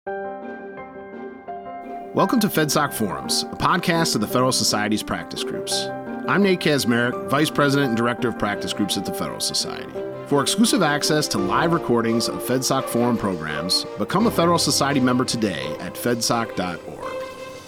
Welcome to FedSoc Forums, a podcast of the Federal Society's practice groups. I'm Nate Kazmarek, Vice President and Director of Practice Groups at the Federal Society. For exclusive access to live recordings of FedSoc Forum programs, become a Federal Society member today at fedsoc.org.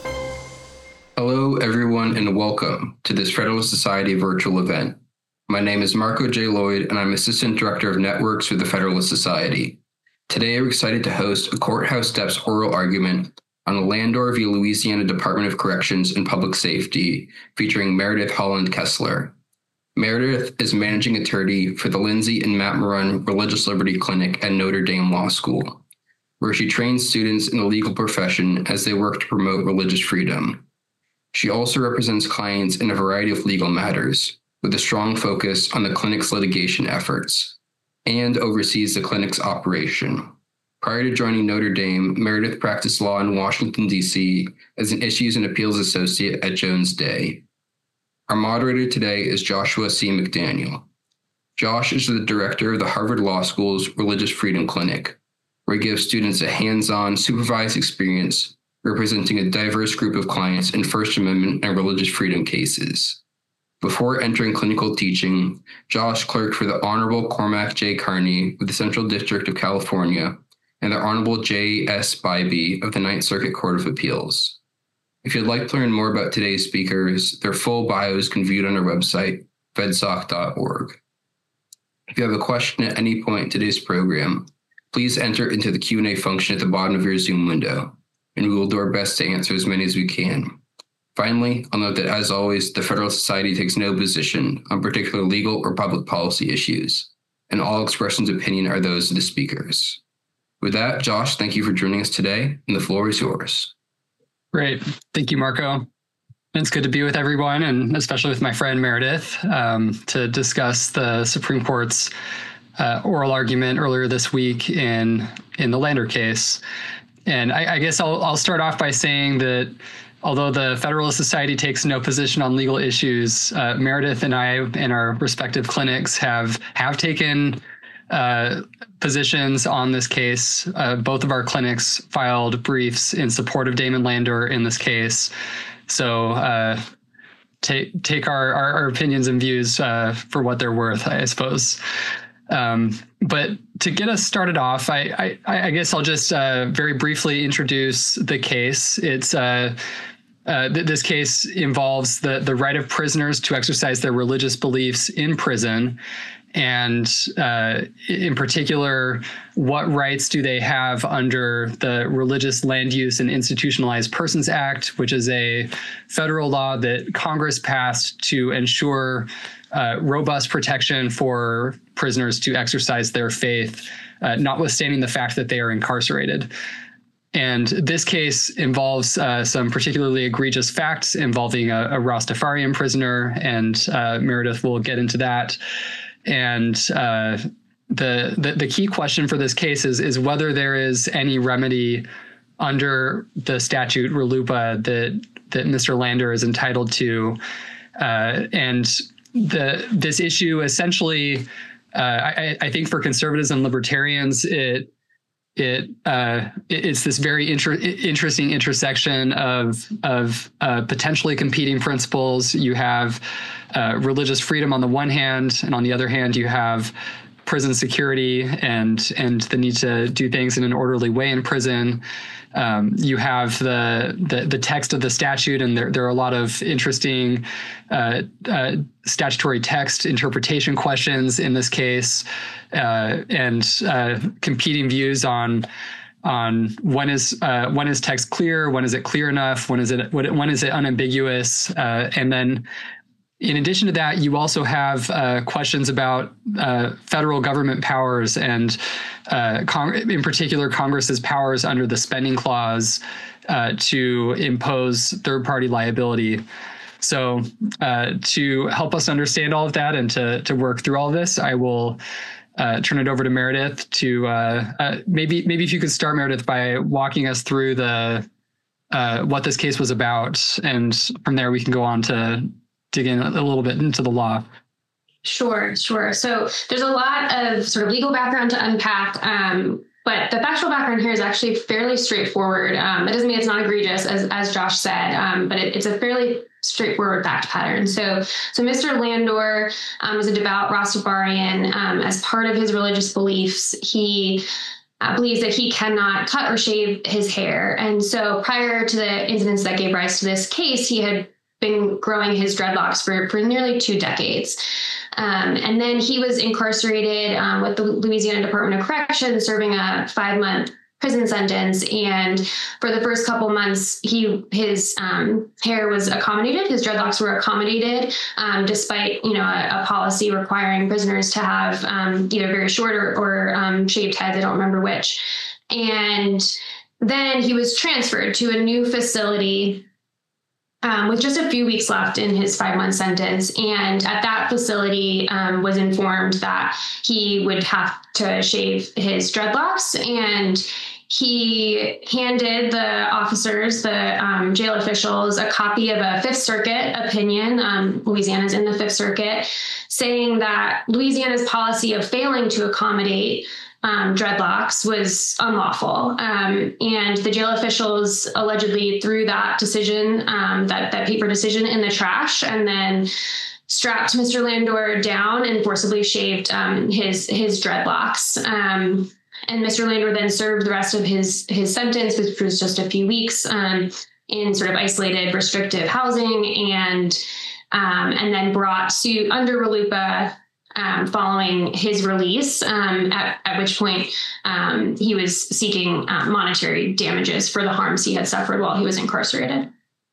Hello, everyone, and welcome to this Federal Society virtual event. My name is Marco J. Lloyd, and I'm Assistant Director of Networks with the Federalist Society. Today, we're excited to host a Courthouse Steps oral argument on the Landor v. Louisiana Department of Corrections and Public Safety, featuring Meredith Holland Kessler. Meredith is managing attorney for the Lindsay and Matt Moran Religious Liberty Clinic at Notre Dame Law School, where she trains students in the legal profession as they work to promote religious freedom. She also represents clients in a variety of legal matters, with a strong focus on the clinic's litigation efforts, and oversees the clinic's operation. Prior to joining Notre Dame, Meredith practiced law in Washington, D.C. as an Issues and Appeals Associate at Jones Day. Our moderator today is Joshua C. McDaniel. Josh is the director of the Harvard Law School's Religious Freedom Clinic, where he gives students a hands-on, supervised experience representing a diverse group of clients in First Amendment and religious freedom cases. Before entering clinical teaching, Josh clerked for the Honorable Cormac J. Carney with the Central District of California and the Honorable J.S. Bybee of the Ninth Circuit Court of Appeals. If you'd like to learn more about today's speakers, their full bios can be viewed on our website, fedsoc.org. If you have a question at any point in today's program, please enter into the Q&A function at the bottom of your Zoom window, and we will do our best to answer as many as we can. Finally, I'll note that, as always, the Federal Society takes no position on particular legal or public policy issues, and all expressions of opinion are those of the speakers. With that, Josh, thank you for joining us today, and the floor is yours. Great. Thank you, Marco. It's good to be with everyone, and especially with my friend Meredith, to discuss the Supreme Court's oral argument earlier this week in the Landor case. And I guess I'll start off by saying that although the Federalist Society takes no position on legal issues, Meredith and I and our respective clinics have taken positions on this case. Both of our clinics filed briefs in support of Damon Landor in this case. So take our opinions and views for what they're worth, I suppose. But to get us started off, I guess I'll just very briefly introduce the case. It's this case involves the right of prisoners to exercise their religious beliefs in prison. And in particular, what rights do they have under the Religious Land Use and Institutionalized Persons Act, which is a federal law that Congress passed to ensure robust protection for prisoners to exercise their faith, notwithstanding the fact that they are incarcerated. And this case involves some particularly egregious facts involving a Rastafarian prisoner, and Meredith will get into that. And the key question for this case is whether there is any remedy under the statute RLUIPA that Mr. Landor is entitled to. And this issue essentially, I think for conservatives and libertarians, it's this very interesting intersection of potentially competing principles. You have religious freedom on the one hand, and on the other hand, you have prison security and the need to do things in an orderly way in prison. You have the text of the statute, and there are a lot of interesting statutory text interpretation questions in this case, and competing views on when is text clear, when is it clear enough, when is it unambiguous, and then in addition to that, you also have questions about federal government powers and, in particular, Congress's powers under the spending clause to impose third-party liability. So to help us understand all of that and to work through all of this, I will turn it over to Meredith to maybe if you could start, Meredith, by walking us through what this case was about, and from there we can go on to dig in a little bit into the law. Sure. So there's a lot of sort of legal background to unpack. But the factual background here is actually fairly straightforward. That doesn't mean it's not egregious, as Josh said, but it's a fairly straightforward fact pattern. So Mr. Landor is a devout Rastafarian. As part of his religious beliefs, he believes that he cannot cut or shave his hair. And so prior to the incidents that gave rise to this case, he had been growing his dreadlocks for nearly 2 decades. And then he was incarcerated with the Louisiana Department of Corrections, serving a 5-month prison sentence. And for the first couple months, his hair was accommodated. His dreadlocks were accommodated, despite a policy requiring prisoners to have either very short or shaved heads. I don't remember which. And then he was transferred to a new facility with just a few weeks left in his 5-month sentence. And at that facility was informed that he would have to shave his dreadlocks. And he handed the officers, the jail officials, a copy of a Fifth Circuit opinion. Louisiana's in the Fifth Circuit, saying that Louisiana's policy of failing to accommodate dreadlocks was unlawful. And the jail officials allegedly threw that decision, that paper decision, in the trash, and then strapped Mr. Landor down and forcibly shaved his dreadlocks. And Mr. Landor then served the rest of his sentence, which was just a few weeks, in sort of isolated, restrictive housing, and then brought suit under RLUIPA following his release, at which point he was seeking monetary damages for the harms he had suffered while he was incarcerated.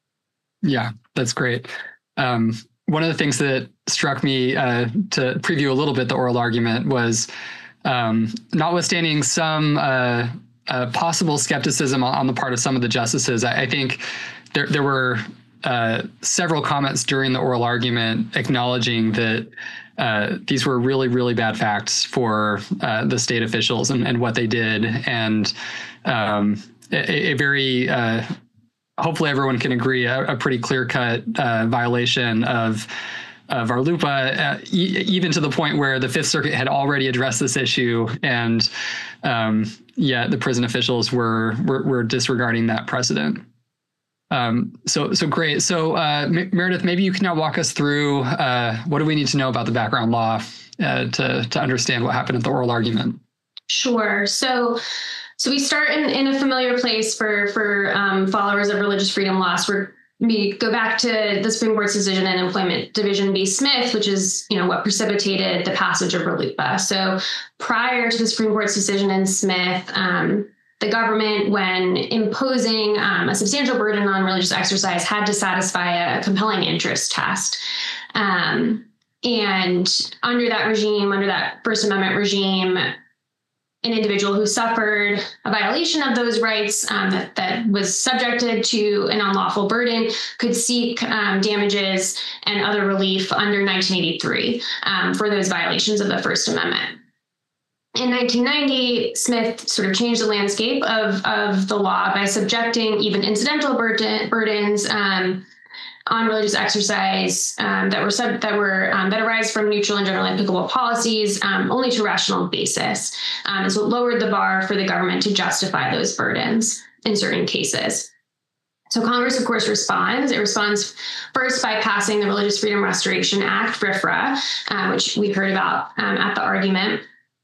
Yeah, that's great. One of the things that struck me to preview a little bit the oral argument was, notwithstanding some possible skepticism on the part of some of the justices, I think there were several comments during the oral argument acknowledging that these were really, really bad facts for the state officials and what they did. And a very, hopefully everyone can agree, a pretty clear-cut violation of RLUIPA, even to the point where the Fifth Circuit had already addressed this issue, and yet the prison officials were disregarding that precedent. So great. So Meredith, maybe you can now walk us through what do we need to know about the background law to understand what happened at the oral argument? Sure. So we start in a familiar place for followers of religious freedom laws. We go back to the Supreme Court's decision in Employment Division v. Smith, which is, what precipitated the passage of RLUIPA. So prior to the Supreme Court's decision in Smith, the government, when imposing a substantial burden on religious exercise, had to satisfy a compelling interest test. And under that regime, under that First Amendment regime, an individual who suffered a violation of those rights that was subjected to an unlawful burden could seek damages and other relief under 1983 for those violations of the First Amendment. In 1990, Smith sort of changed the landscape of the law by subjecting even incidental burdens on religious exercise that arise from neutral and generally applicable policies only to rational basis. And so it lowered the bar for the government to justify those burdens in certain cases. So Congress, of course, responds. It responds first by passing the Religious Freedom Restoration Act, RFRA, which we heard about at the argument.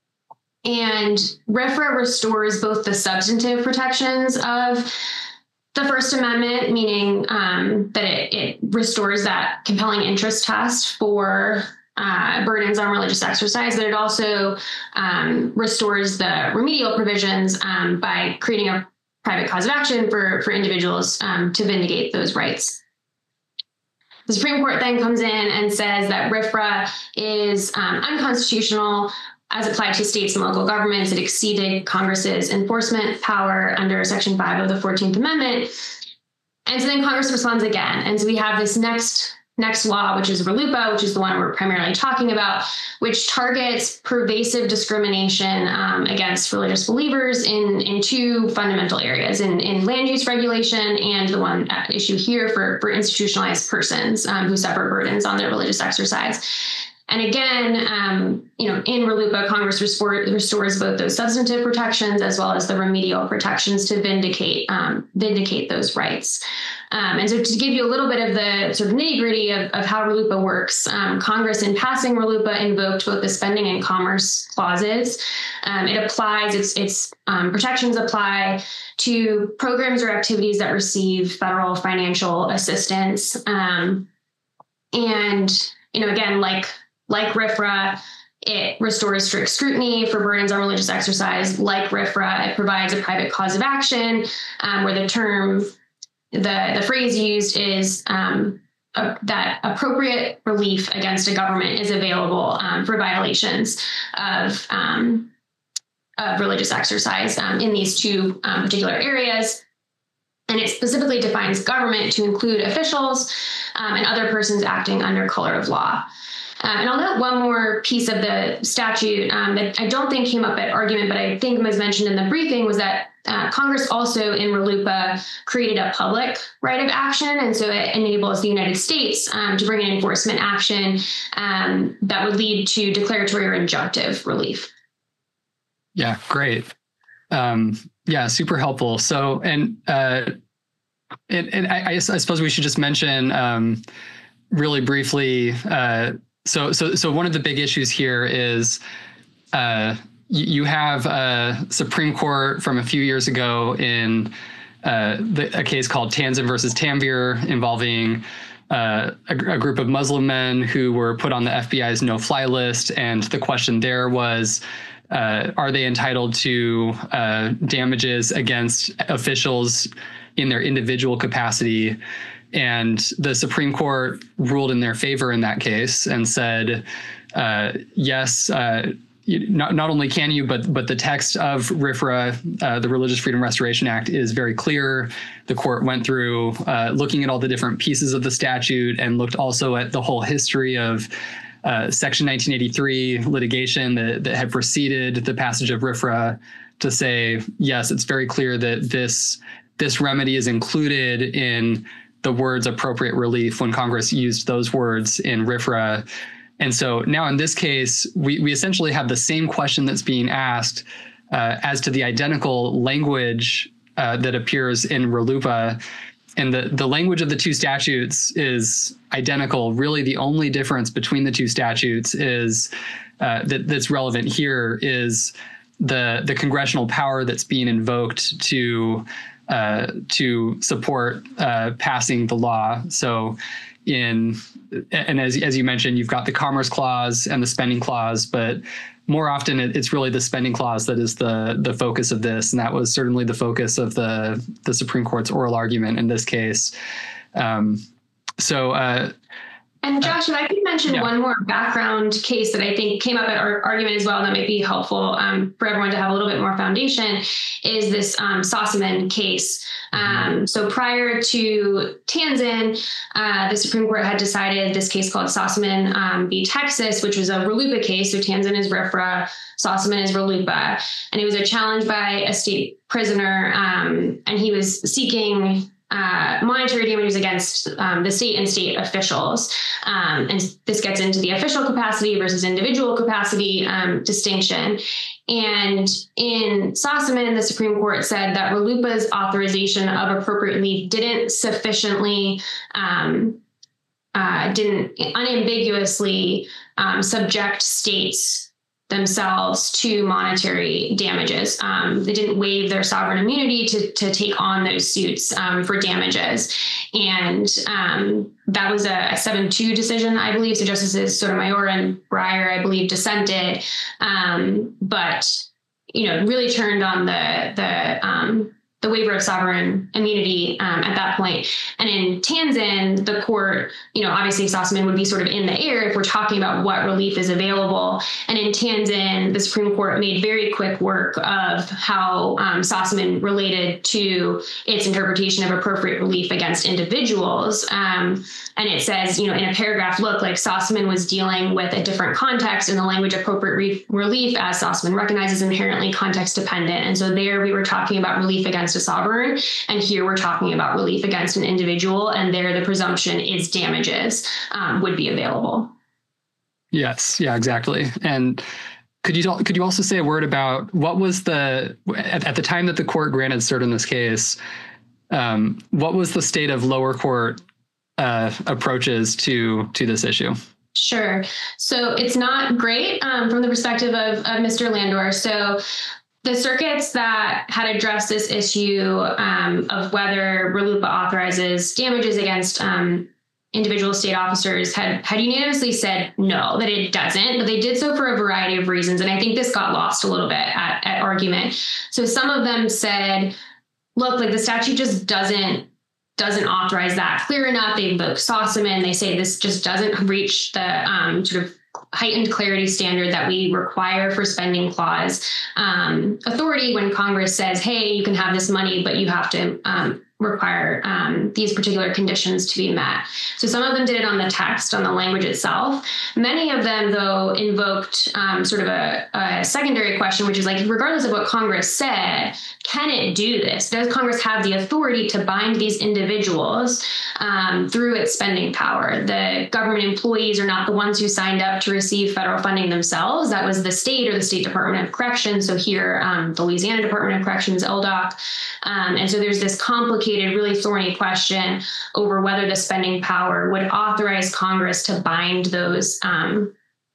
And RFRA restores both the substantive protections of the First Amendment, meaning that it restores that compelling interest test for burdens on religious exercise, but it also restores the remedial provisions by creating a private cause of action for individuals to vindicate those rights. The Supreme Court then comes in and says that RFRA is unconstitutional as applied to states and local governments. It exceeded Congress's enforcement power under Section 5 of the 14th Amendment. And so then Congress responds again. And so we have this next law, which is RLUIPA, which is the one we're primarily talking about, which targets pervasive discrimination against religious believers in two fundamental areas, in land use regulation and the one issue here for institutionalized persons who suffer burdens on their religious exercise. And again, in RLUIPA, Congress restores both those substantive protections as well as the remedial protections to vindicate those rights. And so to give you a little bit of the sort of nitty-gritty of how RLUIPA works, Congress, in passing RLUIPA, invoked both the spending and commerce clauses. It applies, its protections apply to programs or activities that receive federal financial assistance. And, again, like RFRA, it restores strict scrutiny for burdens on religious exercise. Like RFRA, it provides a private cause of action, where the phrase used is that appropriate relief against a government is available for violations of religious exercise in these two particular areas. And it specifically defines government to include officials and other persons acting under color of law. And I'll note one more piece of the statute that I don't think came up at argument, but I think was mentioned in the briefing, was that Congress also in RLUIPA created a public right of action. And so it enables the United States to bring an enforcement action that would lead to declaratory or injunctive relief. Yeah, great. Yeah, super helpful. So, and I suppose we should just mention really briefly. So one of the big issues here is you have a Supreme Court from a few years ago in a case called Tanzin versus Tanvir, involving a group of Muslim men who were put on the FBI's no-fly list, and the question there was, are they entitled to damages against officials in their individual capacity? And the Supreme Court ruled in their favor in that case and said, yes, not only can you, but the text of RFRA, the Religious Freedom Restoration Act, is very clear. The court went through looking at all the different pieces of the statute and looked also at the whole history of Section 1983 litigation that had preceded the passage of RFRA to say, yes, it's very clear that this remedy is included in the words appropriate relief when Congress used those words in RFRA. And so now in this case, we essentially have the same question that's being asked as to the identical language that appears in RLUIPA. And the language of the two statutes is identical. Really, the only difference between the two statutes is that's relevant here is the congressional power that's being invoked to support passing the law. So as you mentioned, you've got the Commerce Clause and the Spending Clause, but more often it's really the Spending Clause that is the focus of this. And that was certainly the focus of the Supreme Court's oral argument in this case. And Josh, if I could mention one more background case that I think came up at our argument as well, that might be helpful for everyone to have a little bit more foundation, is this Sossaman case. So prior to Tanzin, the Supreme Court had decided this case called Sossaman v. Texas, which was a RLUIPA case. So Tanzin is RFRA, Sossaman is RLUIPA. And it was a challenge by a state prisoner, and he was seeking monetary damages against the state and state officials. And this gets into the official capacity versus individual capacity distinction. And in Sossaman, the Supreme Court said that RLUIPA's authorization of appropriate relief didn't sufficiently, didn't unambiguously subject states themselves to monetary damages. They didn't waive their sovereign immunity to take on those suits for damages. And that was a 7-2 decision, I believe. So Justices Sotomayor and Breyer, I believe, dissented, but really turned on the waiver of sovereign immunity at that point. And in Tanzin, the court, obviously Sossaman would be sort of in the air if we're talking about what relief is available. And in Tanzin, the Supreme Court made very quick work of how Sossaman related to its interpretation of appropriate relief against individuals. And it says, in a paragraph, look, like Sossaman was dealing with a different context, and the language appropriate relief, as Sossaman recognizes, inherently context dependent. And so there we were talking about relief against a sovereign, and here we're talking about relief against an individual, and there the presumption is damages would be available. Yes. Yeah, exactly. And could you also say a word about what was at the time that the court granted cert in this case, what was the state of lower court approaches to this issue? Sure. So it's not great from the perspective of Mr. Landor. So the circuits that had addressed this issue of whether RLUIPA authorizes damages against individual state officers had unanimously said no, that it doesn't, but they did so for a variety of reasons. And I think this got lost a little bit at argument. So some of them said, look, like the statute just doesn't authorize that clear enough. They invoke Sossaman. They say this just doesn't reach the sort of heightened clarity standard that we require for spending clause authority when Congress says, hey, you can have this money, but you have to require these particular conditions to be met. So some of them did it on the text, on the language itself. Many of them, though, invoked sort of a secondary question, which is like, regardless of what Congress said, can it do this? Does Congress have the authority to bind these individuals through its spending power? The government employees are not the ones who signed up to receive federal funding themselves. That was the state or the State Department of Corrections. So here, the Louisiana Department of Corrections, LDOC. And so there's this complicated, really thorny question over whether the spending power would authorize Congress to bind those, to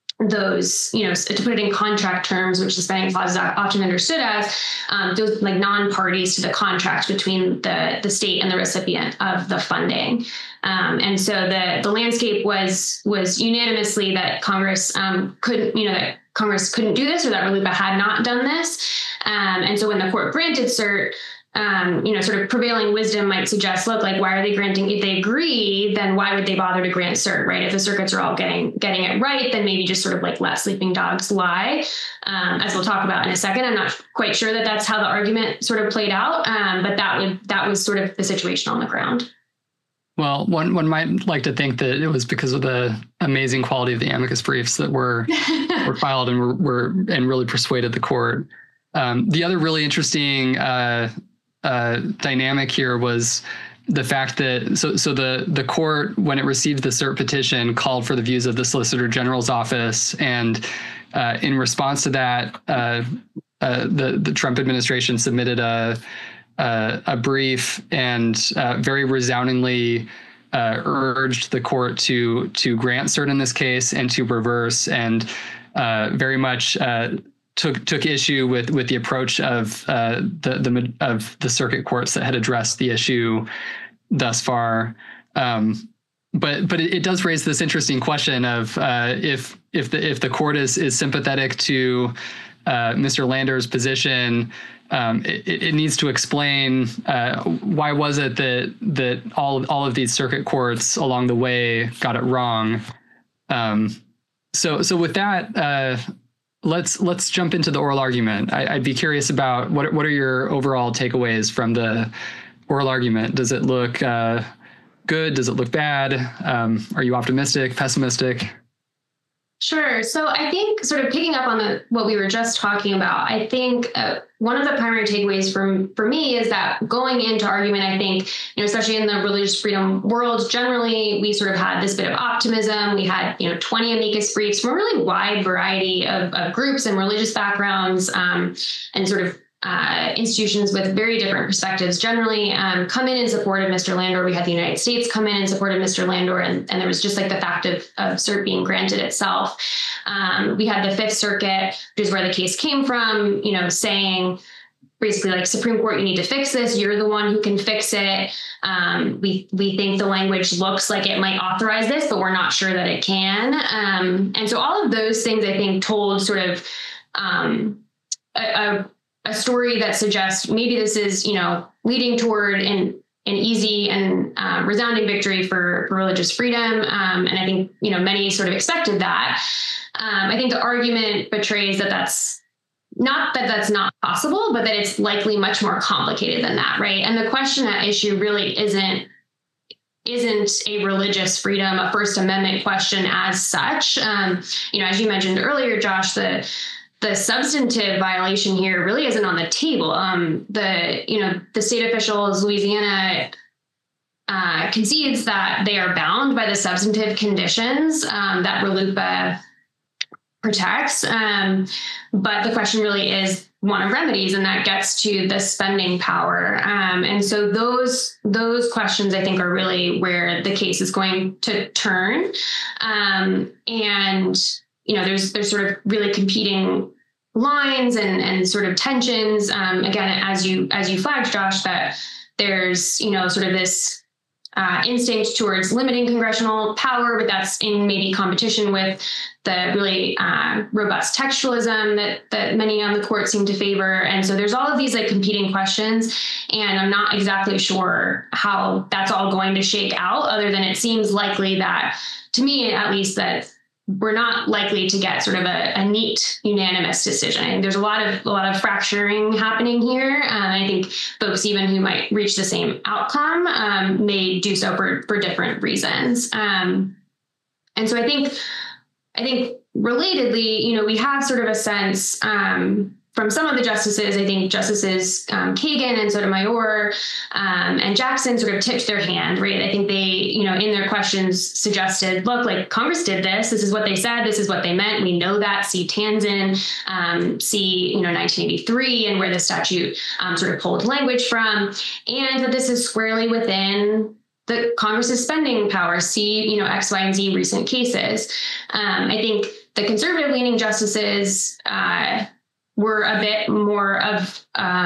put it in contract terms, which the spending clause is often understood as, those like non-parties to the contract between the state and the recipient of the funding. And so the landscape was unanimously that Congress couldn't do this, or that RLUIPA had not done this. And so when the court granted cert, sort of prevailing wisdom might suggest, look, like, why are they granting? If they agree, then why would they bother to grant cert, right? If the circuits are all getting it right, then maybe just sort of like let sleeping dogs lie, as we'll talk about in a second. I'm not quite sure that that's how the argument sort of played out, but that was sort of the situation on the ground. Well, one might like to think that it was because of the amazing quality of the amicus briefs that were filed and were really persuaded the court. The other really interesting dynamic here was the fact that so the court, when it received the cert petition, called for the views of the Solicitor General's office, and in response to that, the Trump administration submitted a brief and very resoundingly urged the court to grant cert in this case and to reverse, and very much took issue with the approach of the circuit courts that had addressed the issue thus far. But it does raise this interesting question of if the court is sympathetic to Mr. Landor's position, it needs to explain why was it that all of these circuit courts along the way got it wrong. So with that, let's jump into the oral argument. I'd be curious about what are your overall takeaways from the oral argument? Does it look good? Does it look bad? Are you optimistic, pessimistic? Sure. So I think, sort of picking up on what we were just talking about, I think one of the primary takeaways for me is that going into argument, I think, especially in the religious freedom world, generally, we sort of had this bit of optimism. We had, 20 amicus briefs from a really wide variety of groups and religious backgrounds, and sort of institutions with very different perspectives generally come in support of Mr. Landor. We had the United States come in support of Mr. Landor, and there was just like the fact of cert being granted itself. We had the Fifth Circuit, which is where the case came from, saying basically like, Supreme Court, you need to fix this. You're the one who can fix it. We think the language looks like it might authorize this, but we're not sure that it can. And so all of those things, I think, told sort of a story that suggests maybe this is, leading toward an easy and resounding victory for religious freedom. And I think, many sort of expected that. I think the argument betrays that that's not possible, but that it's likely much more complicated than that, right? And the question at issue really isn't a religious freedom, a First Amendment question as such. As you mentioned earlier, Josh, the substantive violation here really isn't on the table. The state officials, Louisiana, concedes that they are bound by the substantive conditions that RLUIPA protects. But the question really is one of remedies, and that gets to the spending power. And so those questions, I think, are really where the case is going to turn. And, there's sort of really competing lines and sort of tensions. Again, as you flagged, Josh, that there's, sort of this instinct towards limiting congressional power, but that's in maybe competition with the really robust textualism that many on the court seem to favor. And so there's all of these like competing questions, and I'm not exactly sure how that's all going to shake out, other than it seems likely that, to me at least, that we're not likely to get sort of a neat unanimous decision. I think there's a lot of fracturing happening here. I think folks even who might reach the same outcome may do so for different reasons. And so I think relatedly, we have sort of a sense from some of the justices. I think Justices Kagan and Sotomayor and Jackson sort of tipped their hand, right? I think they, in their questions suggested, look, like Congress did this. This is what they said. This is what they meant. We know that. See Tanzin, see, 1983 and where the statute sort of pulled language from, and that this is squarely within the Congress's spending power. See, X, Y, and Z recent cases. I think the conservative leaning justices were a bit more of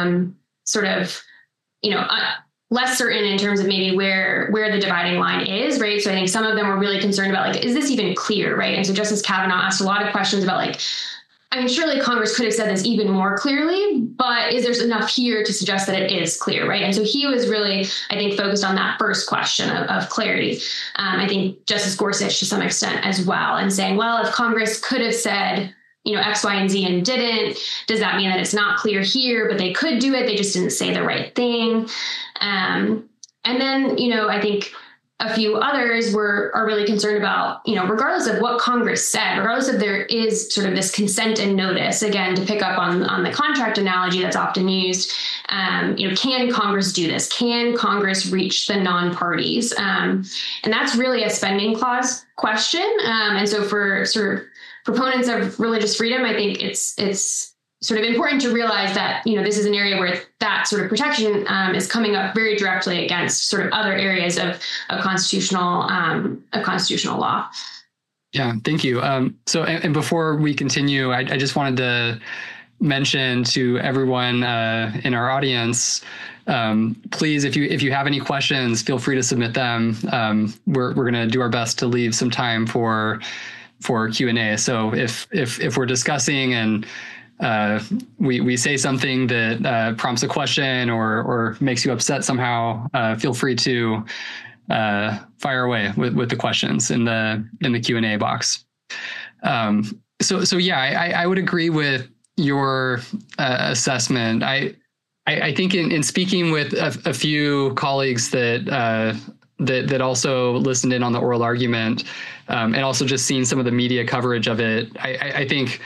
less certain in terms of maybe where the dividing line is, right? So I think some of them were really concerned about, like, is this even clear, right? And so Justice Kavanaugh asked a lot of questions about, like, surely Congress could have said this even more clearly, but is there enough here to suggest that it is clear, right? And so he was really, I think, focused on that first question of clarity. I think Justice Gorsuch to some extent as well, and saying, well, if Congress could have said, X, Y, and Z and didn't, does that mean that it's not clear here, but they could do it? They just didn't say the right thing. And then, I think a few others are really concerned about, regardless of what Congress said, regardless if there is sort of this consent and notice, again, to pick up on the contract analogy that's often used, can Congress do this? Can Congress reach the non-parties? And that's really a spending clause question. And so for sort of proponents of religious freedom, I think it's sort of important to realize that, this is an area where that sort of protection is coming up very directly against sort of other areas of constitutional law. Yeah, thank you. So, and before we continue, I just wanted to mention to everyone in our audience, please, if you have any questions, feel free to submit them. We're going to do our best to leave some time for Q&A. So if we're discussing and we say something that prompts a question or makes you upset somehow, feel free to fire away with the questions in the Q&A box. So yeah, I would agree with your assessment. I think in speaking with a few colleagues that also listened in on the oral argument, and also just seeing some of the media coverage of it, I think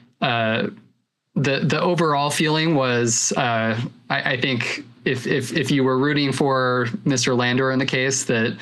the overall feeling was, I think if you were rooting for Mr. Landor in the case, that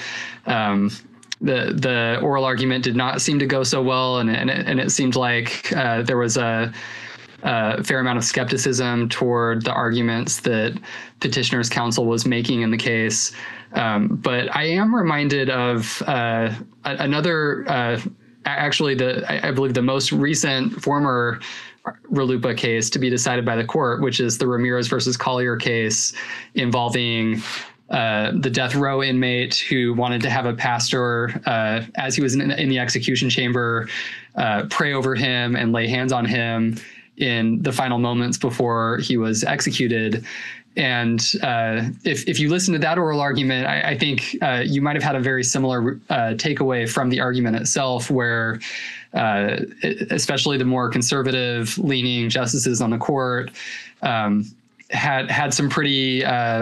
the oral argument did not seem to go so well, and it seemed like there was a fair amount of skepticism toward the arguments that petitioner's counsel was making in the case. But I am reminded of another, I believe the most recent former RLUIPA case to be decided by the court, which is the Ramirez versus Collier case involving the death row inmate who wanted to have a pastor, as he was in the execution chamber, pray over him and lay hands on him in the final moments before he was executed. And if you listen to that oral argument, I think you might have had a very similar takeaway from the argument itself, where especially the more conservative leaning justices on the court had some pretty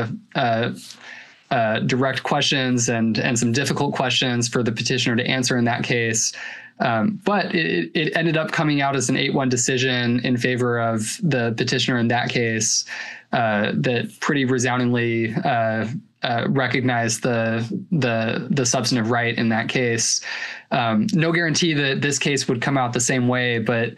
direct questions and some difficult questions for the petitioner to answer in that case. But it ended up coming out as an 8-1 decision in favor of the petitioner in that case, that pretty resoundingly recognize the substantive right in that case. No guarantee that this case would come out the same way, but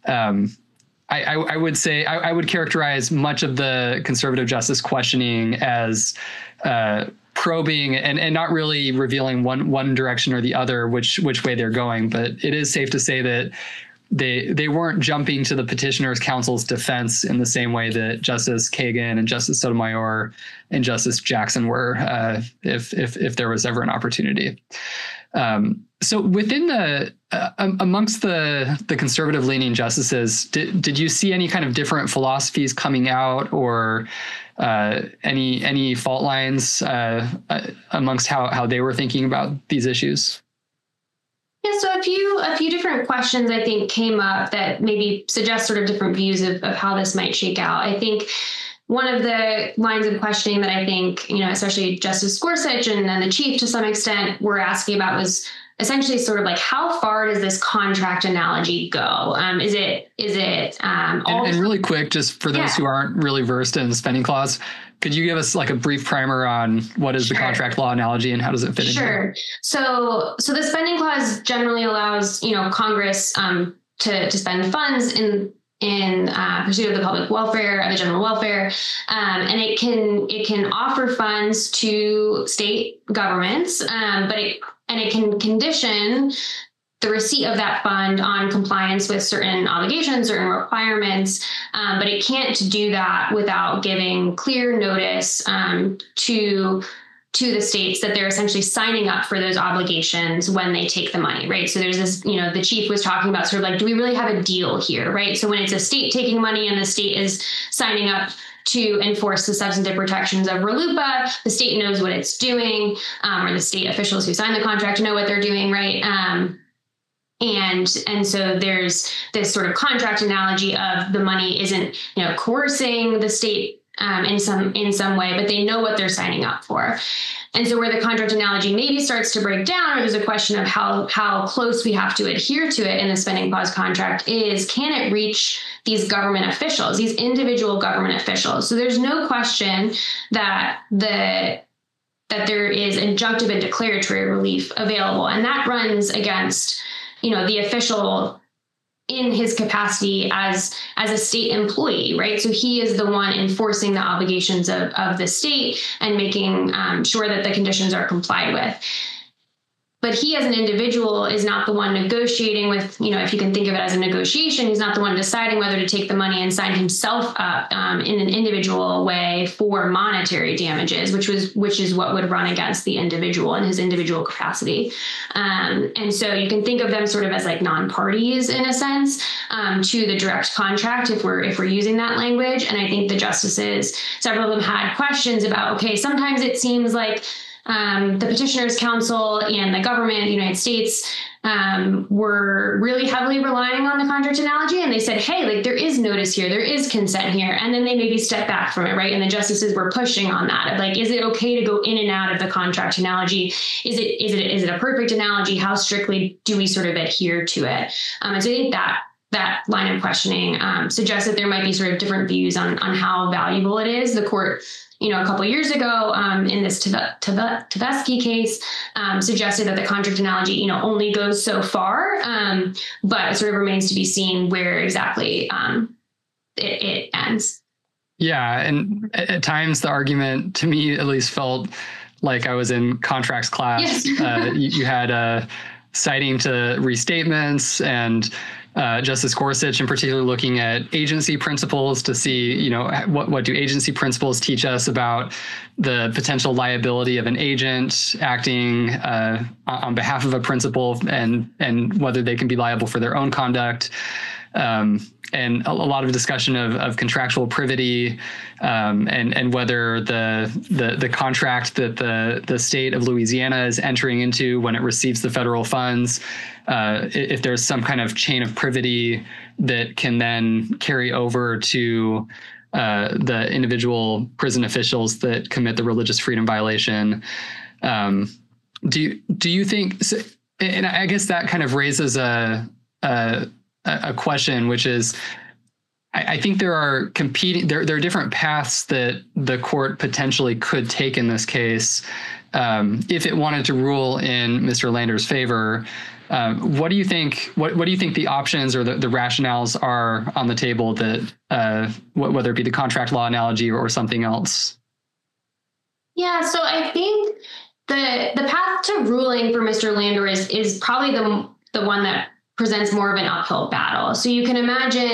I would say I would characterize much of the conservative justice questioning as probing and not really revealing one direction or the other, which way they're going. But it is safe to say that they weren't jumping to the petitioner's counsel's defense in the same way that Justice Kagan and Justice Sotomayor and Justice Jackson were, if there was ever an opportunity. So within amongst the conservative leaning justices, did you see any kind of different philosophies coming out, or any fault lines amongst how they were thinking about these issues? Yeah, so a few different questions I think came up that maybe suggest sort of different views of how this might shake out. I think one of the lines of questioning that I think, especially Justice Gorsuch and then the Chief to some extent were asking about was essentially sort of like, how far does this contract analogy go? Is it and really quick, just for those who aren't really versed in the spending clause, could you give us like a brief primer on what is the contract law analogy and how does it fit in here? So the spending clause generally allows, Congress to spend funds in pursuit of the public welfare, of the general welfare, and it can offer funds to state governments, but it can condition the receipt of that fund on compliance with certain obligations, certain requirements, but it can't do that without giving clear notice to the states that they're essentially signing up for those obligations when they take the money, right? So there's this, the Chief was talking about sort of like, do we really have a deal here, right? So when it's a state taking money and the state is signing up to enforce the substantive protections of RLUIPA, the state knows what it's doing, or the state officials who sign the contract know what they're doing, right? And so there's this sort of contract analogy of the money isn't, coercing the state in some way, but they know what they're signing up for. And so where the contract analogy maybe starts to break down, or there's a question of how close we have to adhere to it in the spending clause contract is, can it reach these government officials, these individual government officials? So there's no question that there is injunctive and declaratory relief available. And that runs against, the official in his capacity as a state employee, right? So he is the one enforcing the obligations of the state and making sure that the conditions are complied with. But he as an individual is not the one negotiating with, if you can think of it as a negotiation, he's not the one deciding whether to take the money and sign himself up in an individual way for monetary damages, which is what would run against the individual in his individual capacity. And so you can think of them sort of as like non-parties in a sense to the direct contract if we're using that language. And I think the justices, several of them had questions about, okay, sometimes it seems like the petitioner's counsel and the government, the United States, were really heavily relying on the contract analogy. And they said, hey, like there is notice here, there is consent here. And then they maybe step back from it, right? And the justices were pushing on that. Like, is it okay to go in and out of the contract analogy? Is it a perfect analogy? How strictly do we sort of adhere to it? And so I think that line of questioning suggests that there might be sort of different views on how valuable it is. The court, a couple of years ago in this Tavesky case, suggested that the contract analogy, only goes so far, but it sort of remains to be seen where exactly it ends. Yeah, and at times the argument, to me at least, felt like I was in contracts class. Yes. You had citing to restatements and Justice Gorsuch in particular looking at agency principles to see, what do agency principles teach us about the potential liability of an agent acting on behalf of a principal and whether they can be liable for their own conduct. And a lot of discussion of contractual privity and whether the contract that the state of Louisiana is entering into when it receives the federal funds, if there's some kind of chain of privity that can then carry over to the individual prison officials that commit the religious freedom violation. Do you think? So, and I guess that kind of raises a question, which is, I think there are different paths that the court potentially could take in this case if it wanted to rule in Mr. Lander's favor. What do you think? What do you think the options or the rationales are on the table that whether it be the contract law analogy or something else? Yeah, so I think the path to ruling for Mr. Lander is probably the one that presents more of an uphill battle. So you can imagine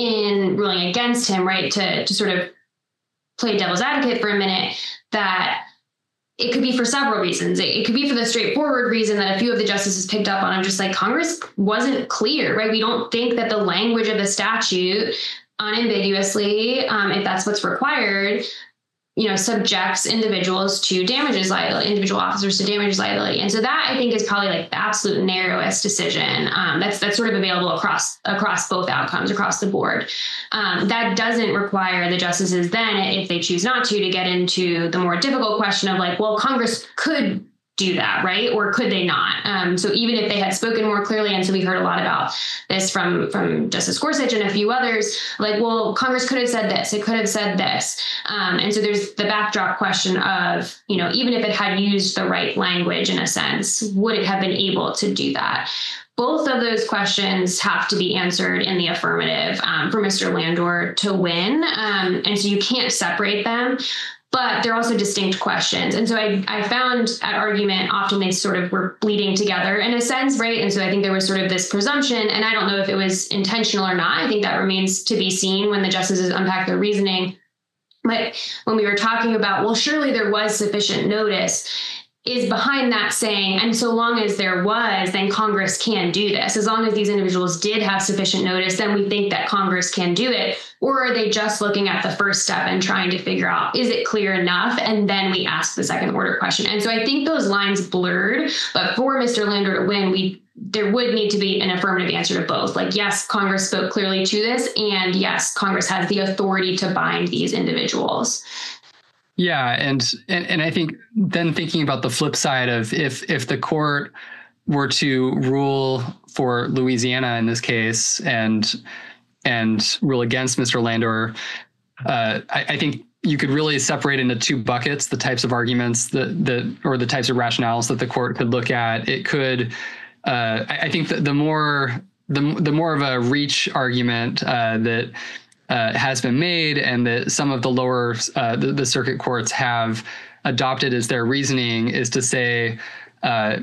in ruling against him, right, to sort of play devil's advocate for a minute, that it could be for several reasons. It could be for the straightforward reason that a few of the justices picked up on, just like Congress wasn't clear, right? We don't think that the language of the statute unambiguously, if that's what's required, subjects individuals to damages liability, individual officers to damages liability. And so that, I think, is probably like the absolute narrowest decision that's sort of available across both outcomes, across the board. That doesn't require the justices then, if they choose not to get into the more difficult question of like, well, Congress could do that, right? Or could they not? So even if they had spoken more clearly, and so we heard a lot about this from Justice Gorsuch and a few others, like, well, Congress could have said this, it could have said this. And so there's the backdrop question of, even if it had used the right language in a sense, would it have been able to do that? Both of those questions have to be answered in the affirmative for Mr. Landor to win. And so you can't separate them. But they're also distinct questions. And so I found at argument, often they sort of were bleeding together in a sense, right? And so I think there was sort of this presumption, and I don't know if it was intentional or not. I think that remains to be seen when the justices unpack their reasoning. But when we were talking about, well, surely there was sufficient notice, is behind that saying, and so long as there was, then Congress can do this. As long as these individuals did have sufficient notice, then we think that Congress can do it. Or are they just looking at the first step and trying to figure out, is it clear enough? And then we ask the second order question. And so I think those lines blurred, but for Mr. Lander to win, there would need to be an affirmative answer to both. Like, yes, Congress spoke clearly to this, and yes, Congress has the authority to bind these individuals. Yeah, and I think then thinking about the flip side of if the court were to rule for Louisiana in this case and rule against Mr. Landor, I think you could really separate into two buckets the types of arguments that or the types of rationales that the court could look at. It could, I think that the more of a reach argument that has been made, and that some of the lower the circuit courts have adopted as their reasoning, is to say there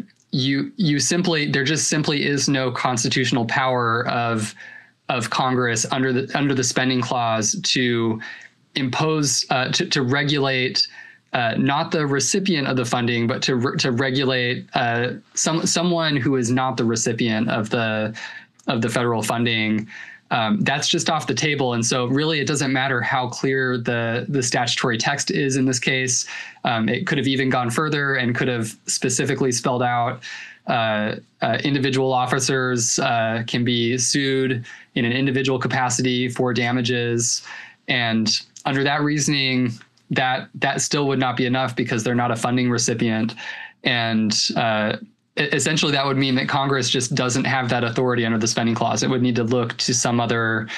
just simply is no constitutional power of Congress under the spending clause to impose to regulate not the recipient of the funding, but to regulate someone who is not the recipient of the federal funding. That's just off the table. And so really it doesn't matter how clear the statutory text is in this case. It could have even gone further and could have specifically spelled out individual officers can be sued in an individual capacity for damages. And under that reasoning, that still would not be enough because they're not a funding recipient. And essentially, that would mean that Congress just doesn't have that authority under the spending clause. It would need to look to some other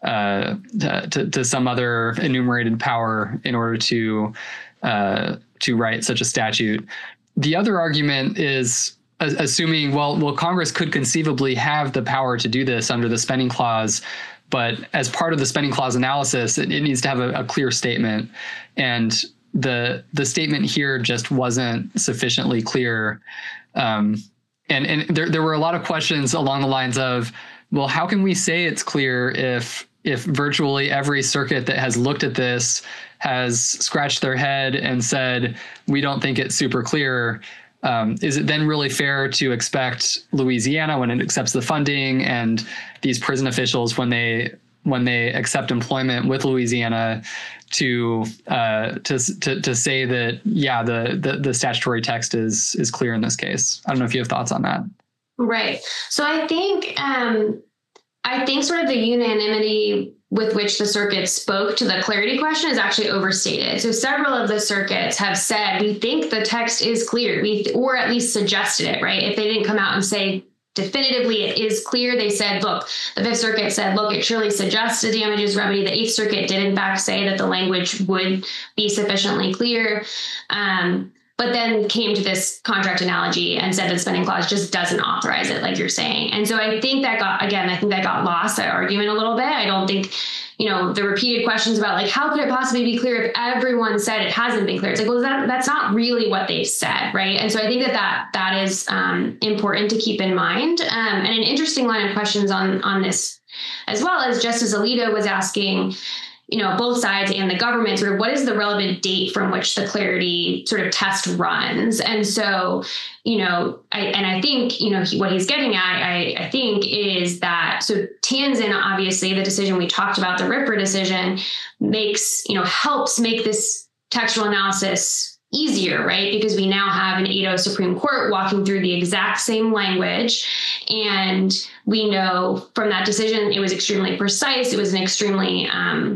to some other enumerated power in order to write such a statute. The other argument is assuming, well, Congress could conceivably have the power to do this under the spending clause, but as part of the spending clause analysis, it needs to have a clear statement, and the statement here just wasn't sufficiently clear. And there were a lot of questions along the lines of, well, how can we say it's clear if virtually every circuit that has looked at this has scratched their head and said, we don't think it's super clear? Is it then really fair to expect Louisiana, when it accepts the funding, and these prison officials, when they accept employment with Louisiana, to say that, yeah, the statutory text is clear in this case? I don't know if you have thoughts on that. Right. So I think sort of the unanimity with which the circuit spoke to the clarity question is actually overstated. So several of the circuits have said, we think the text is clear, or at least suggested it, right? If they didn't come out and say definitively it is clear. They said, look, the Fifth Circuit said, look, it surely suggests a damages remedy. The Eighth Circuit did in fact say that the language would be sufficiently clear. But then came to this contract analogy and said that the spending clause just doesn't authorize it, like you're saying. And so I think that got lost, that argument a little bit. I don't think, the repeated questions about like, how could it possibly be clear if everyone said it hasn't been clear? It's like, well, that's not really what they said, right? And so I think that is important to keep in mind. And an interesting line of questions on this, as well as Justice Alito was asking, both sides and the government, sort of what is the relevant date from which the clarity sort of test runs? And so, I think, what he's getting at, I think is that, so Tanzin, obviously the decision we talked about, the RFRA decision helps make this textual analysis easier, right? Because we now have an 8-0 Supreme Court walking through the exact same language. And we know from that decision, it was extremely precise. It was an extremely,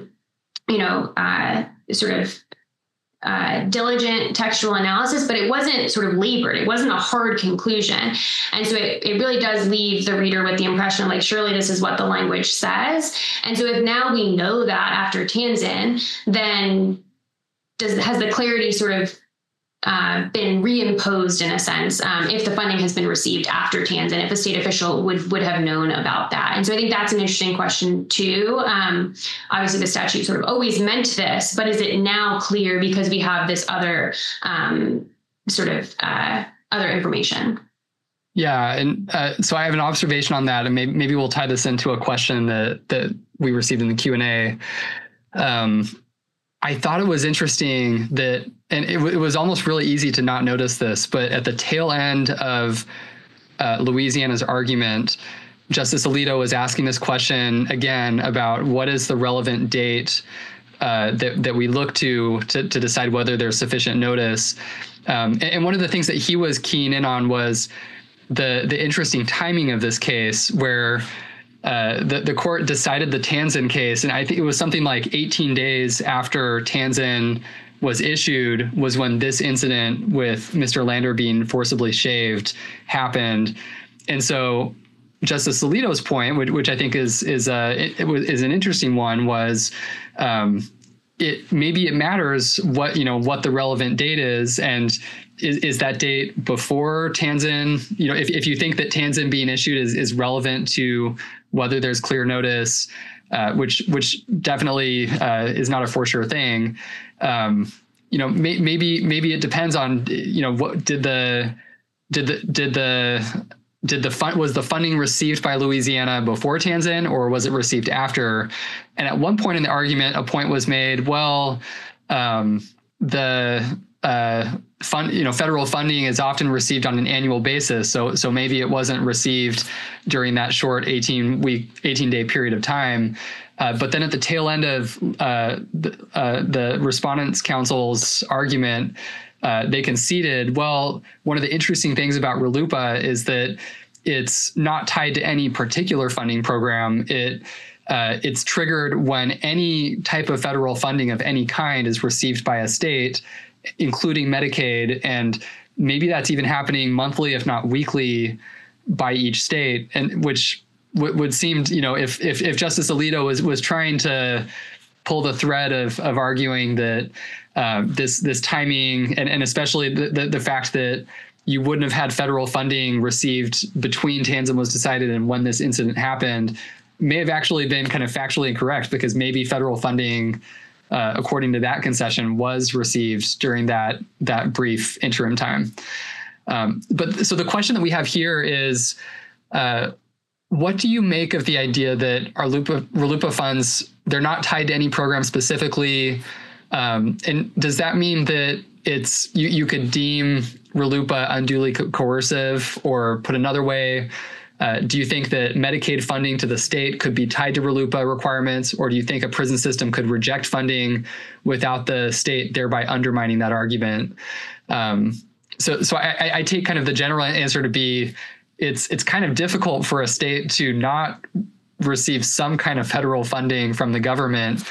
diligent textual analysis, but it wasn't sort of labored. It wasn't a hard conclusion. And so it really does leave the reader with the impression of like, surely this is what the language says. And so if now we know that after Tanzin, then has the clarity sort of been reimposed in a sense, if the funding has been received after Tanzin, if a state official would have known about that. And so I think that's an interesting question too. Obviously the statute sort of always meant this, but is it now clear because we have this other other information? Yeah. And so I have an observation on that, and maybe we'll tie this into a question that we received in the Q&A. I thought it was interesting that, and it was almost really easy to not notice this, but at the tail end of Louisiana's argument, Justice Alito was asking this question again about what is the relevant date that we look to decide whether there's sufficient notice. And one of the things that he was keen in on was the interesting timing of this case, where the court decided the Tanzin case, and I think it was something like 18 days after Tanzin was issued was when this incident with Mr. Lander being forcibly shaved happened. And so Justice Alito's point, which I think is an interesting one, was maybe it matters what the relevant date is, and is that date before Tanzin? If you think that Tanzin being issued is relevant to whether there's clear notice, which definitely is not a for sure thing. Maybe it depends on what was the funding received by Louisiana before Tanzin, or was it received after? And at one point in the argument, a point was made, well, federal funding is often received on an annual basis. So maybe it wasn't received during that short 18-day period of time. But then at the tail end of the Respondents' Counsel's argument, they conceded, well, one of the interesting things about RLUIPA is that it's not tied to any particular funding program. It's triggered when any type of federal funding of any kind is received by a state, including Medicaid, and maybe that's even happening monthly, if not weekly, by each state, and which would seem, if Justice Alito was trying to pull the thread of arguing that this timing, and especially the fact that you wouldn't have had federal funding received between Tanzin was decided and when this incident happened, may have actually been kind of factually incorrect, because maybe federal funding, according to that concession, was received during that brief interim time. But so the question that we have here is, what do you make of the idea that our RLUIPA funds, they're not tied to any program specifically? And does that mean that it's you could deem RLUIPA unduly coercive? Or put another way, do you think that Medicaid funding to the state could be tied to RLUIPA requirements? Or do you think a prison system could reject funding without the state thereby undermining that argument? So I take kind of the general answer to be, it's kind of difficult for a state to not receive some kind of federal funding from the government.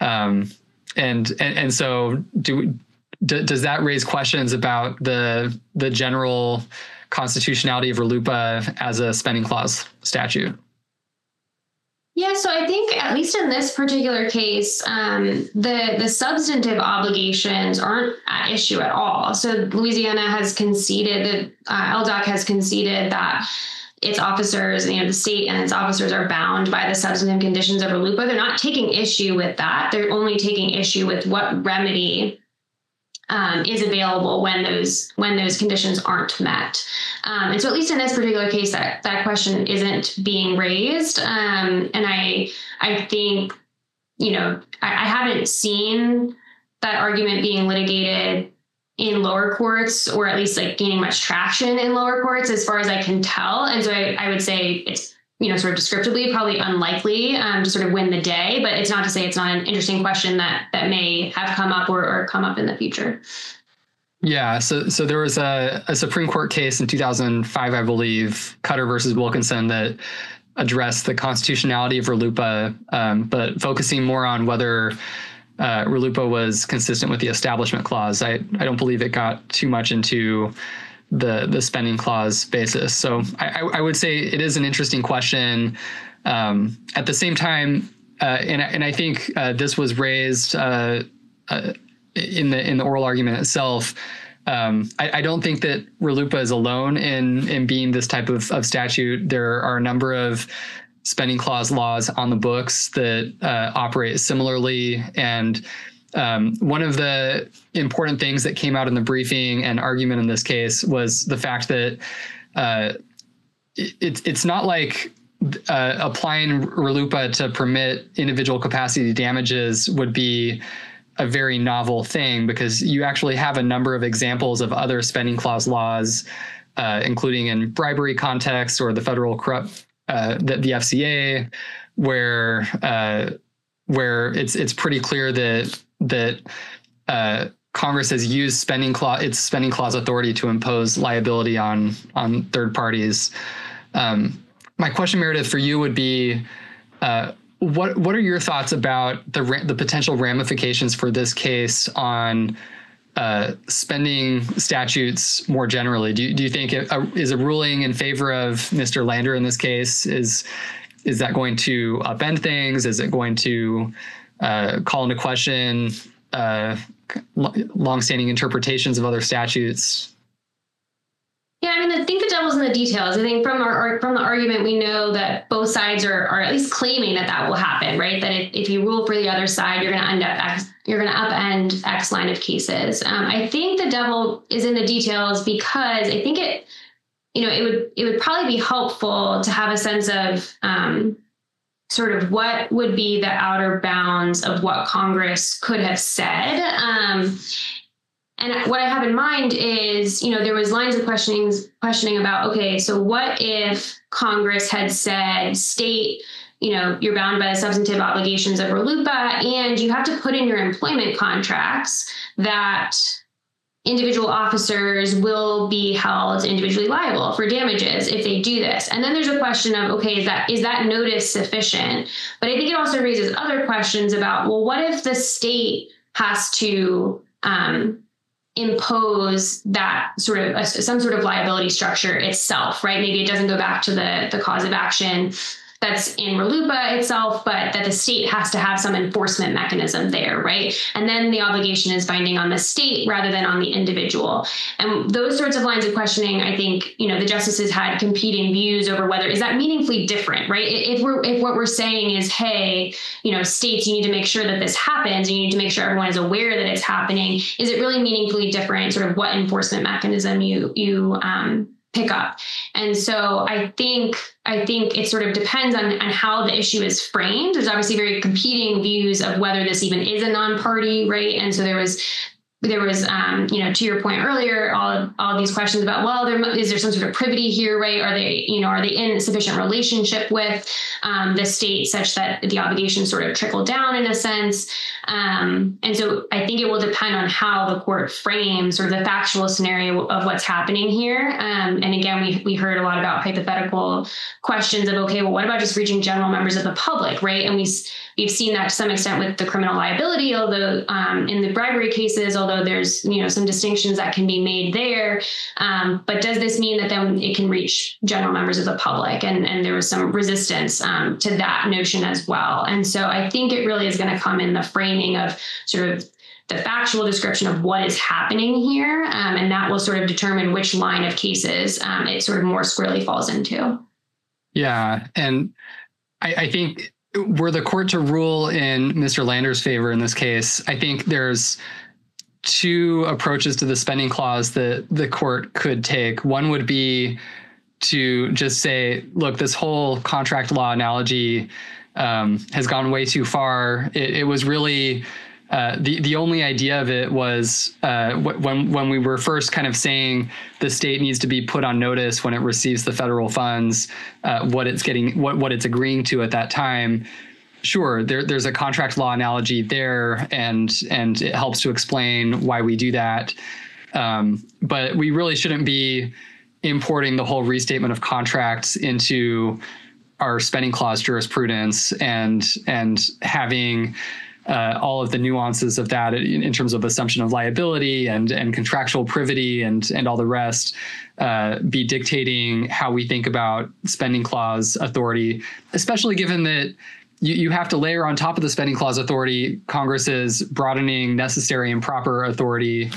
And so does that raise questions about the general constitutionality of RLUIPA as a spending clause statute? Yeah, so I think at least in this particular case, the substantive obligations aren't at issue at all. So Louisiana has conceded that LDOC has conceded that its officers, the state and its officers are bound by the substantive conditions of RLUIPA. They're not taking issue with that. They're only taking issue with what remedy is available when those conditions aren't met. And so at least in this particular case, that question isn't being raised. And I think, I haven't seen that argument being litigated in lower courts, or at least like gaining much traction in lower courts as far as I can tell. And so I would say it's, sort of descriptively, probably unlikely to sort of win the day, but it's not to say it's not an interesting question that may have come up or come up in the future. Yeah. So there was a Supreme Court case in 2005, I believe, Cutter versus Wilkinson, that addressed the constitutionality of RLUIPA, but focusing more on whether RLUIPA was consistent with the Establishment Clause. I don't believe it got too much into the spending clause basis. So I would say it is an interesting question. At the same time, and I think this was raised in the oral argument itself. I don't think that RLUIPA is alone in being this type of statute. There are a number of spending clause laws on the books that operate similarly. And one of the important things that came out in the briefing and argument in this case was the fact that it's not like applying RLUIPA to permit individual capacity damages would be a very novel thing, because you actually have a number of examples of other spending clause laws, including in bribery context or the federal corrupt, the FCA, where it's pretty clear that Congress has used its spending clause authority to impose liability on third parties. My question, Meredith, for you would be, what are your thoughts about the potential ramifications for this case on spending statutes more generally? Do you think is a ruling in favor of Mr. Lander in this case, is that going to upend things? Is it going to call into question longstanding interpretations of other statutes? Yeah, I think the devil's in the details. I think from the argument, we know that both sides are at least claiming that will happen, right? That if you rule for the other side, you're going to upend X line of cases. I think the devil is in the details, because I think it would probably be helpful to have a sense of sort of what would be the outer bounds of what Congress could have said. And what I have in mind is, there was lines of questioning about, okay, so what if Congress had said, state, you're bound by the substantive obligations of RLUIPA, and you have to put in your employment contracts that individual officers will be held individually liable for damages if they do this. And then there's a question of, okay, is that notice sufficient? But I think it also raises other questions about, well, what if the state has to impose that sort of some sort of liability structure itself, right? Maybe it doesn't go back to the cause of action that's in RLUIPA itself, but that the state has to have some enforcement mechanism there, right? And then the obligation is binding on the state rather than on the individual. And those sorts of lines of questioning, I think, the justices had competing views over whether is that meaningfully different, right? If what we're saying is, hey, states, you need to make sure that this happens, and you need to make sure everyone is aware that it's happening. Is it really meaningfully different, sort of what enforcement mechanism you pick up? And so I think it sort of depends on how the issue is framed. There's obviously very competing views of whether this even is a non-party, right? And so there was, to your point earlier, all of these questions about, well, is there some sort of privity here, right? Are they in sufficient relationship with the state such that the obligations sort of trickle down in a sense? And so I think it will depend on how the court frames sort of the factual scenario of what's happening here. And again, we heard a lot about hypothetical questions of, okay, well, what about just reaching general members of the public, right? And we've seen that to some extent with the criminal liability, although in the bribery cases, although although there's, some distinctions that can be made there. But does this mean that then it can reach general members of the public? And there was some resistance to that notion as well. And so I think it really is going to come in the framing of sort of the factual description of what is happening here. And that will sort of determine which line of cases it sort of more squarely falls into. Yeah. And I think were the court to rule in Mr. Lander's favor in this case, I think there's two approaches to the spending clause that the court could take. One would be to just say, look, this whole contract law analogy has gone way too far. It was really the only idea of it was when we were first kind of saying the state needs to be put on notice when it receives the federal funds, what it's getting, what it's agreeing to at that time. Sure, there's a contract law analogy there, and it helps to explain why we do that. But we really shouldn't be importing the whole restatement of contracts into our spending clause jurisprudence and having all of the nuances of that in terms of assumption of liability and contractual privity and all the rest be dictating how we think about spending clause authority, especially given that you have to layer on top of the spending clause authority Congress's broadening necessary and proper authority,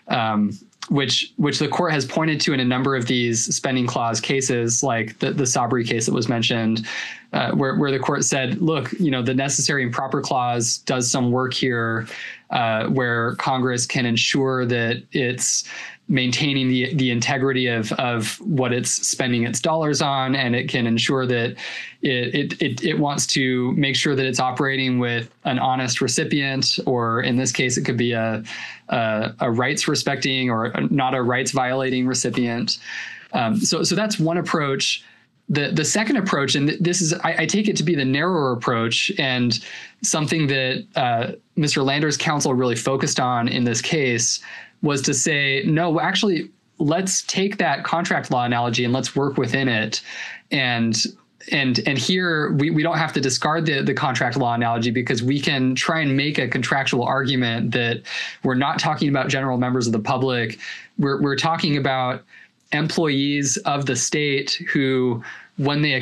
which the court has pointed to in a number of these spending clause cases, like the Sabri case that was mentioned, where the court said, look, the necessary and proper clause does some work here where Congress can ensure that it's maintaining the integrity of what it's spending its dollars on, and it can ensure that it wants to make sure that it's operating with an honest recipient, or in this case, it could be a rights respecting or not a rights violating recipient. So that's one approach. The second approach, and this is, I take it to be the narrower approach, and something that Mr. Lander's counsel really focused on in this case, was to say, no, actually, let's take that contract law analogy and let's work within it. And here we don't have to discard the contract law analogy, because we can try and make a contractual argument that we're not talking about general members of the public. We're talking about employees of the state who, when they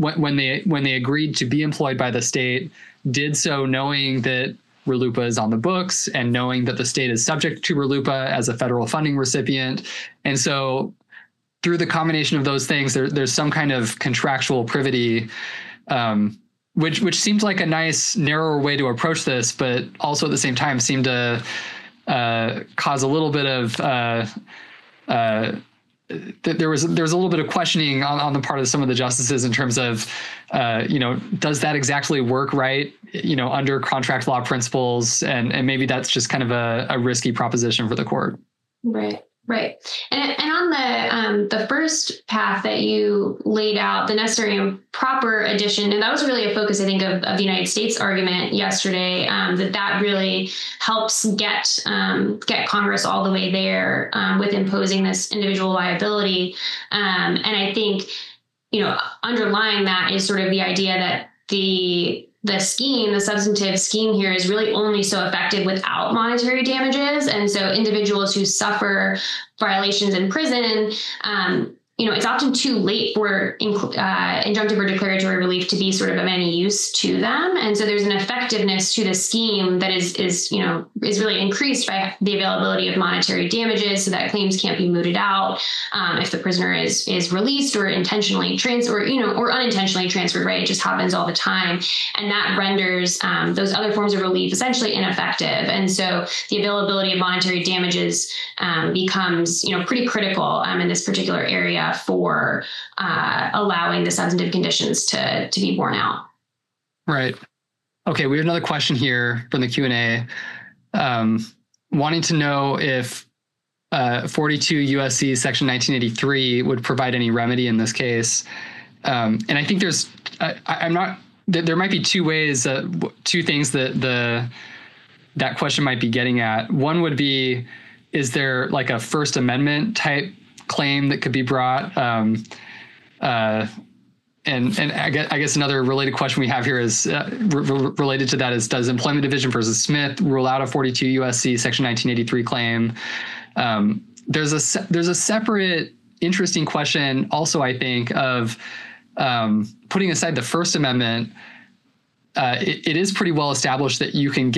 agreed to be employed by the state, did so knowing that RLUIPA is on the books and knowing that the state is subject to RLUIPA as a federal funding recipient. And so through the combination of those things, there's some kind of contractual privity, which seemed like a nice, narrower way to approach this, but also at the same time seemed to cause a little bit of there was a little bit of questioning on the part of some of the justices in terms of, does that exactly work right, under contract law principles, and maybe that's just kind of a risky proposition for the court. Right. And on the first path that you laid out, the necessary and proper addition, and that was really a focus, I think, of the United States argument yesterday, that really helps get Congress all the way there with imposing this individual liability. And I think, underlying that is sort of the idea that the substantive scheme here is really only so effective without monetary damages. And so individuals who suffer violations in prison, it's often too late for injunctive or declaratory relief to be sort of any use to them. And so there's an effectiveness to the scheme that is really increased by the availability of monetary damages, so that claims can't be mooted out if the prisoner is released or intentionally or unintentionally transferred, right? It just happens all the time. And that renders those other forms of relief essentially ineffective. And so the availability of monetary damages becomes, pretty critical in this particular area for allowing the substantive conditions to be borne out. Right. Okay, we have another question here from the Q&A, wanting to know if 42 USC section 1983 would provide any remedy in this case. And I think there might be two ways, two things that that question might be getting at. One would be, is there like a First Amendment type claim that could be brought? I guess another related question we have here is related to that is, does Employment Division versus Smith rule out a 42 USC Section 1983 claim? There's a separate interesting question also, I think, of putting aside the First Amendment. It is pretty well established that you can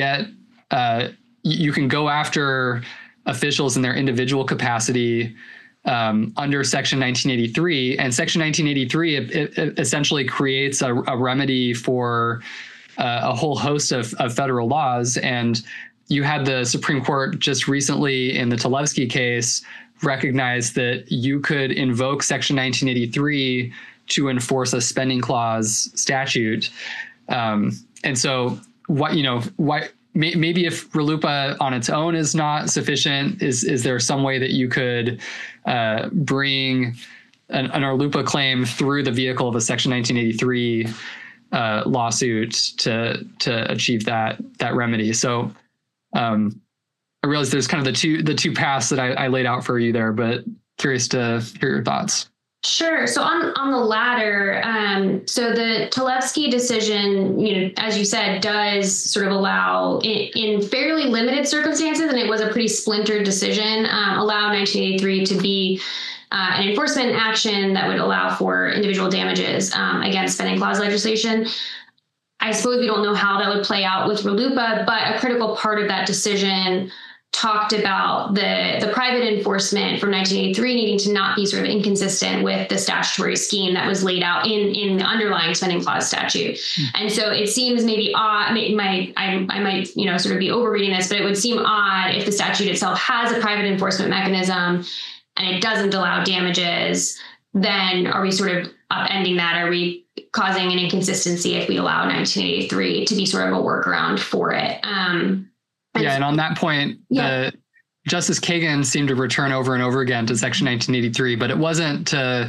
go after officials in their individual capacity under Section 1983, and Section 1983 it essentially creates a remedy for a whole host of federal laws. And you had the Supreme Court just recently in the Talevski case recognize that you could invoke Section 1983 to enforce a spending clause statute. And so maybe if RLUIPA on its own is not sufficient, is there some way that you could bring an RLUIPA claim through the vehicle of a Section 1983 lawsuit to achieve that remedy? So I realize there's kind of the two paths that I laid out for you there, but curious to hear your thoughts. Sure. So on the latter, so the Talevski decision, as you said, does sort of allow in fairly limited circumstances, and it was a pretty splintered decision, allow 1983 to be an enforcement action that would allow for individual damages against spending clause legislation. I suppose we don't know how that would play out with RLUIPA, but a critical part of that decision talked about the private enforcement from 1983 needing to not be sort of inconsistent with the statutory scheme that was laid out in the underlying spending clause statute. And so it seems maybe odd, I might sort of be overreading this, but it would seem odd if the statute itself has a private enforcement mechanism and it doesn't allow damages, then are we sort of upending that? Are we causing an inconsistency if we allow 1983 to be sort of a workaround for it? And on that point, Justice Kagan seemed to return over and over again to Section 1983, but it wasn't to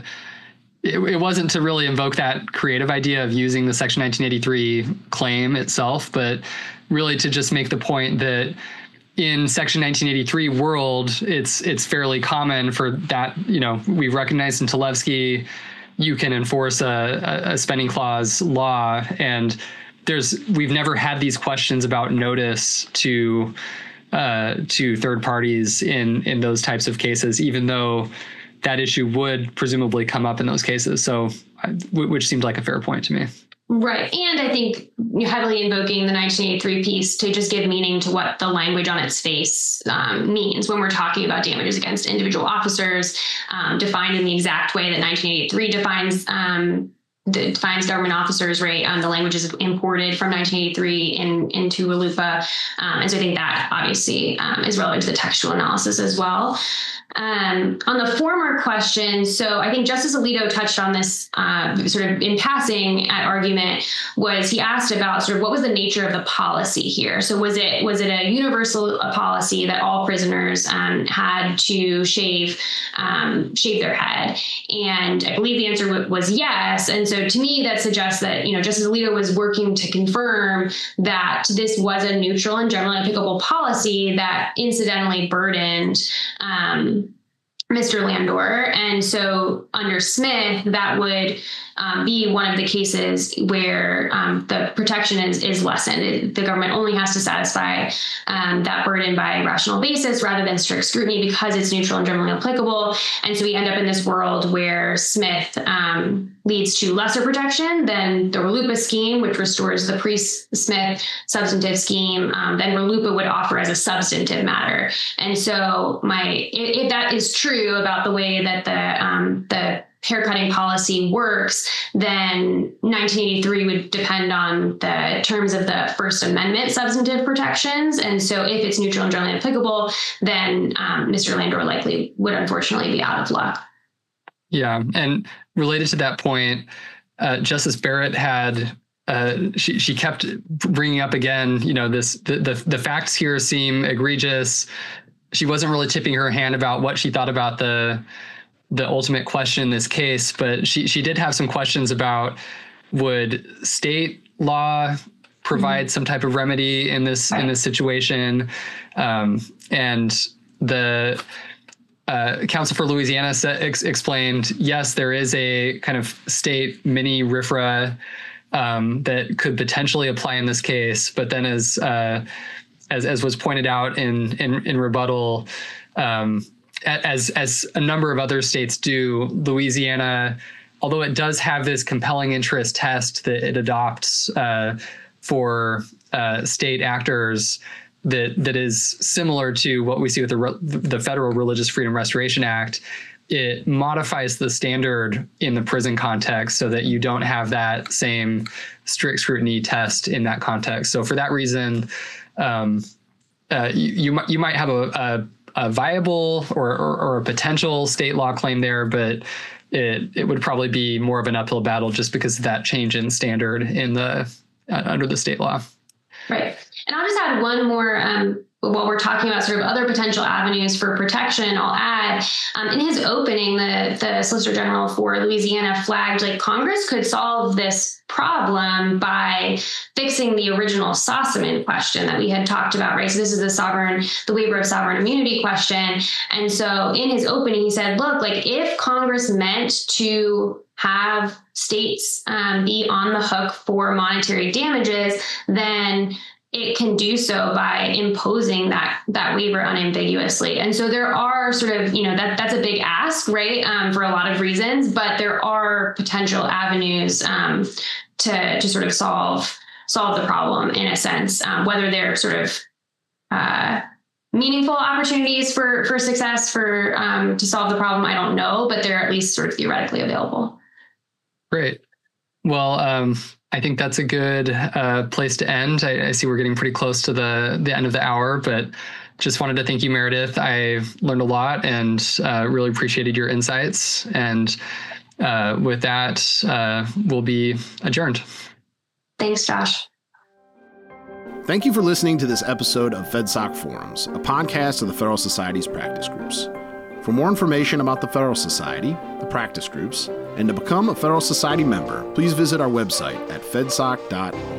really invoke that creative idea of using the Section 1983 claim itself, but really to just make the point that in Section 1983 world, it's fairly common for that. We've recognized in Talevski, you can enforce a spending clause law, and we've never had these questions about notice to third parties in those types of cases, even though that issue would presumably come up in those cases. So, which seemed like a fair point to me. Right. And I think heavily invoking the 1983 piece to just give meaning to what the language on its face means when we're talking about damages against individual officers, defined in the exact way that 1983 defines government officers, right? The language is imported from 1983 into RLUIPA. And so I think that obviously is relevant to the textual analysis as well. On the former question, so I think Justice Alito touched on this sort of in passing at argument, was he asked about sort of what was the nature of the policy here? So was it a universal policy that all prisoners had to shave their head? And I believe the answer was yes. And so to me, that suggests that, Justice Alito was working to confirm that this was a neutral and generally applicable policy that incidentally burdened Mr. Landor. And so under Smith, that would be one of the cases where the protection is lessened. The government only has to satisfy that burden by rational basis rather than strict scrutiny because it's neutral and generally applicable. And so we end up in this world where Smith leads to lesser protection than the RLUIPA scheme, which restores the pre-Smith substantive scheme, than RLUIPA would offer as a substantive matter. And so if that is true about the way that the haircutting policy works, then 1983 would depend on the terms of the First Amendment substantive protections. And so if it's neutral and generally applicable, then Mr. Landor likely would unfortunately be out of luck. Yeah. And related to that point, Justice Barrett had she kept bringing up again, the facts here seem egregious. She wasn't really tipping her hand about what she thought about the ultimate question in this case, but she did have some questions about, would state law provide some type of remedy in this situation? And Counsel for Louisiana explained, yes, there is a kind of state mini RFRA that could potentially apply in this case, but then as was pointed out in rebuttal, as a number of other states do, Louisiana, although it does have this compelling interest test that it adopts for state actors, that is similar to what we see with the Federal Religious Freedom Restoration Act. It modifies the standard in the prison context so that you don't have that same strict scrutiny test in that context. So for that reason, you might have a viable or a potential state law claim there, but it would probably be more of an uphill battle just because of that change in standard in the under the state law. Right. And I'll just add one more, while we're talking about sort of other potential avenues for protection, I'll add, in his opening, the Solicitor General for Louisiana flagged, like, Congress could solve this problem by fixing the original Sossaman question that we had talked about, right? So this is the waiver of sovereign immunity question. And so in his opening, he said, look, like, if Congress meant to have states be on the hook for monetary damages, then it can do so by imposing that waiver unambiguously. And so there are sort of, that's a big ask, right? For a lot of reasons, but there are potential avenues to sort of solve the problem in a sense, whether they're sort of meaningful opportunities for success to solve the problem, I don't know, but they're at least sort of theoretically available. Great. Well, I think that's a good place to end. I see we're getting pretty close to the end of the hour, but just wanted to thank you, Meredith. I learned a lot and really appreciated your insights. And with that, we'll be adjourned. Thanks, Josh. Thank you for listening to this episode of FedSoc Forums, a podcast of the Federal Society's practice groups. For more information about the Federal Society, the practice groups, and to become a Federal Society member, please visit our website at fedsoc.org.